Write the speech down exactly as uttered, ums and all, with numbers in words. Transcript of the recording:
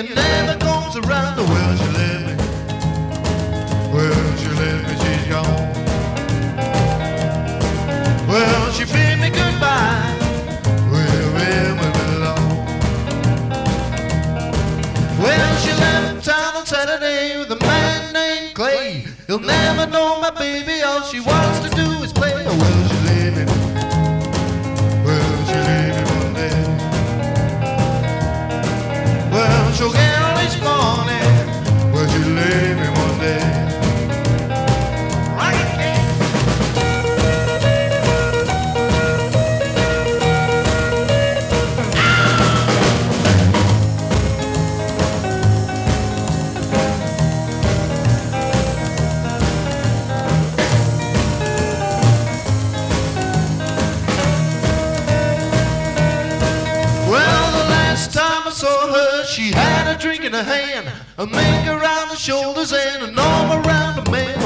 and never comes around. Well, she left me. Well, she left me, she's gone. Well, she bid me goodbye. Well, well, we belong. Well, she left town on Saturday with a man named Clay. He'll never know my baby, all she wants to do is play. Well, she leave me. Well, she leave me one day. Well, she'll get on this morning. Well, she leave me one day. She had a drink in her hand, a make around the shoulders and an arm around the man.